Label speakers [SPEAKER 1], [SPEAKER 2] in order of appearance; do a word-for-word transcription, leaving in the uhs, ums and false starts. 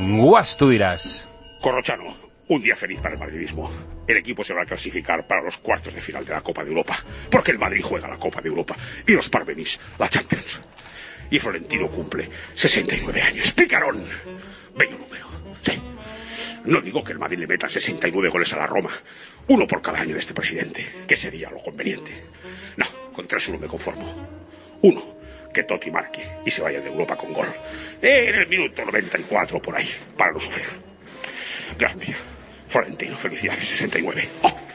[SPEAKER 1] Guas, tú dirás.
[SPEAKER 2] Corrochano, un día feliz para el madridismo. El equipo se va a clasificar para los cuartos de final de la Copa de Europa, porque el Madrid juega la Copa de Europa y los Parmenis la Champions. Y Florentino cumple sesenta y nueve años. ¡Picarón! Bello número. Sí. No digo que el Madrid le meta sesenta y nueve goles a la Roma, uno por cada año de este presidente, que sería lo conveniente. No, con tres uno me conformo. Uno, que Totti marque y se vaya de Europa con gol. En el minuto noventa y cuatro por ahí, para no sufrir. Gracias. Florentino, felicidades, sesenta y nueve. ¡Oh!